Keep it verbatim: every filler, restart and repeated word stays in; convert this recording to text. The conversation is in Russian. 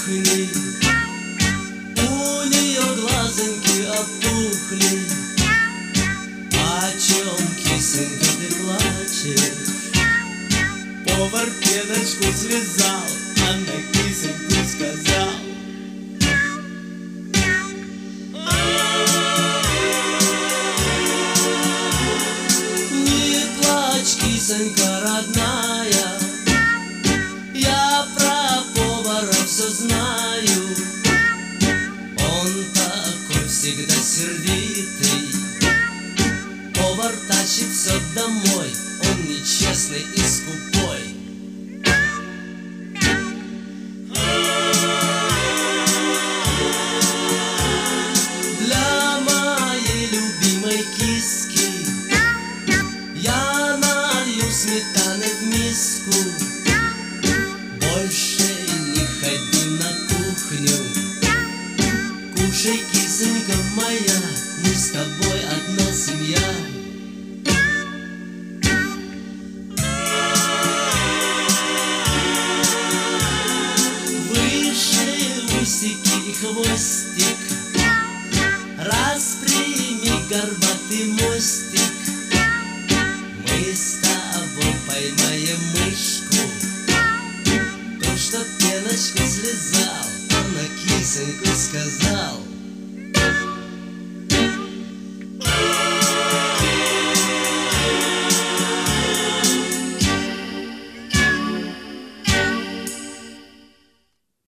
кухни. У нее глазоньки опухли. О чем, кисонька, ты плачешь? Повар пеночку слезал, а на кисоньку сказал: не плачь, кисонька родная, я про повара все знаю. Он такой всегда сердитый, повар тащит все домой, он нечестный и скупой. Для моей любимой киски я налью сметаны в миску. Больше не ходи на кухню, кушай, кисонька моя, мы с тобой одна семья. Выше усики и хвостик, распрями горбатый мостик. Мы с тобой поймаем мышку, то, что пеночку слезал, он на кисоньку сказал.